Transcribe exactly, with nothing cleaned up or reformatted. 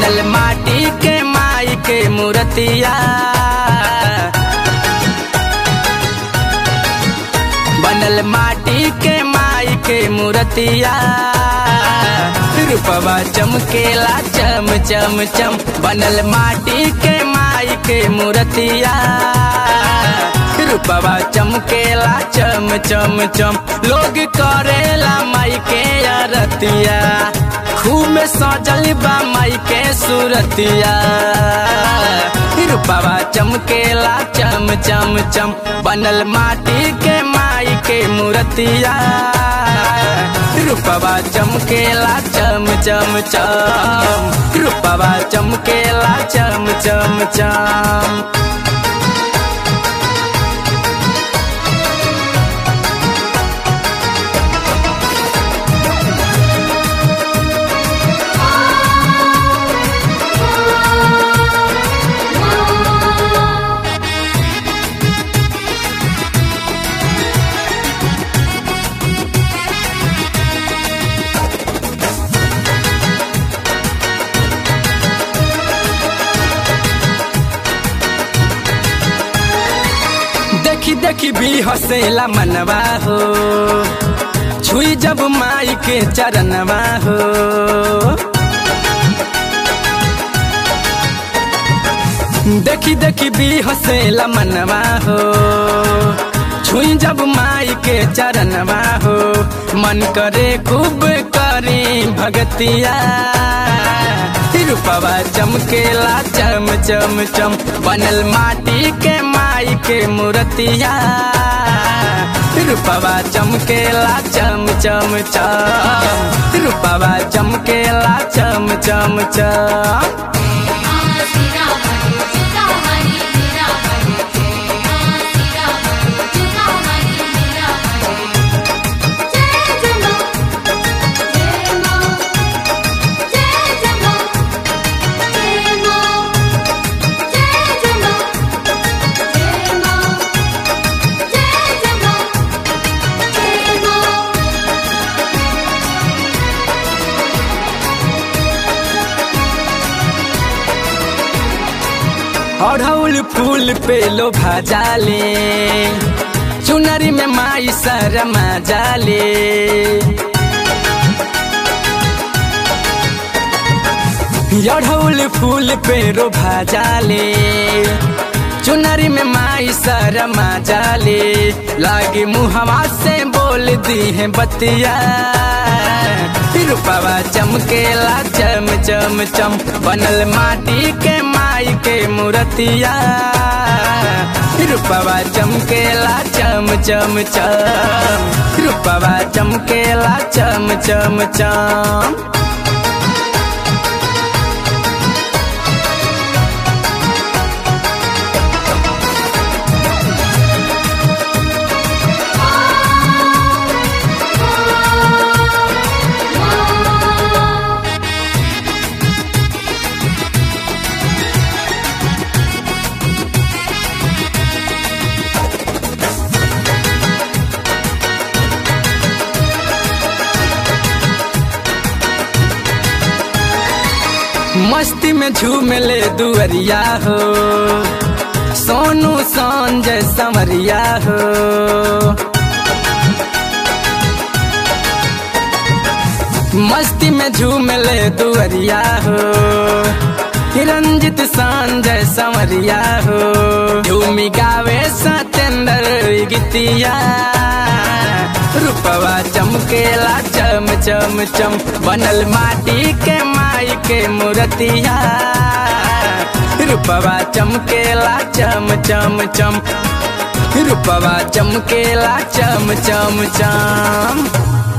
बनल माटी के माई के मूर्तिया बनल माटी के माई के मूर्तिया रूपवा चमकेला चम चम चम बनल माटी के माई के मूर्तिया रूपवा चमकेला चम चम चम लोग करेला माई के आरतिया खूब सजल बा माई के सूरतिया रूपवा चमकेला चम चम चम बनल माटी के माई के मूर्तिया रूपवा चमकेला चम चम चम रूपवा चमकेला चम चम चम देखी देखी भी हसेला मनवा हो छुई जब माई के चरणवा हो देखी देखी भी हसेला मनवा हो छुई जब माई के चरणवा हो मन करे खूब करी भगतिया रूपवा चमकेला चम चम चम बनल माटी के माई के मूर्तिया रूपवा चमकेला चम चम चम रूपवा चमकेला चम चम चम अड़हुल फूल पे लोभा जाले चुनरी में माई शरमा जाले अड़हुल फूल पे लोभा जाले चुनरी में माई शरमा जाले लागे मुहवा से बोल दी है बतिया रूपवा चमकेला चम चम चम बनल माटी के माई के मूर्तिया रूपवा चमकेला चम चम चम रूपवा चमकेला चम चम चम मस्ती में झूम ले दुअरिया हो सोनू संजय समरिया हो मस्ती में झूम ले दुअरिया हो रंजित संजय समरिया हो झूमी गावे सतेंद्र गीतिया रूपवा चमकेला चम चम चम बनल माटी के माई के मूर्तिया रूपवा चमकेला चम चम चम रूपवा चमकेला चम चम चम